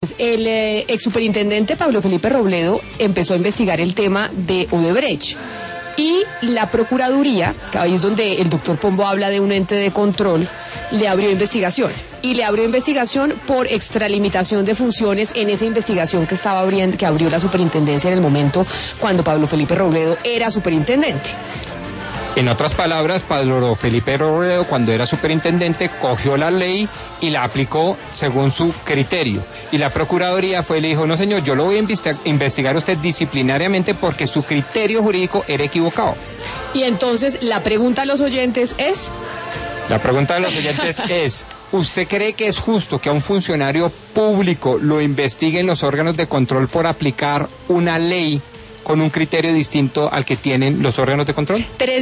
El ex superintendente Pablo Felipe Robledo empezó a investigar el tema de Odebrecht y la Procuraduría, que ahí es donde el doctor Pombo habla de un ente de control, le abrió investigación. Y le abrió investigación por extralimitación de funciones en esa investigación que abrió la superintendencia en el momento cuando Pablo Felipe Robledo era superintendente. En otras palabras, Pablo Felipe Robledo, cuando era superintendente, cogió la ley y la aplicó según su criterio. Y la Procuraduría fue y le dijo, no señor, yo lo voy a investigar a usted disciplinariamente porque su criterio jurídico era equivocado. Y entonces, la pregunta a los oyentes es... La pregunta de los oyentes es, ¿usted cree que es justo que a un funcionario público lo investiguen los órganos de control por aplicar una ley con un criterio distinto al que tienen los órganos de control?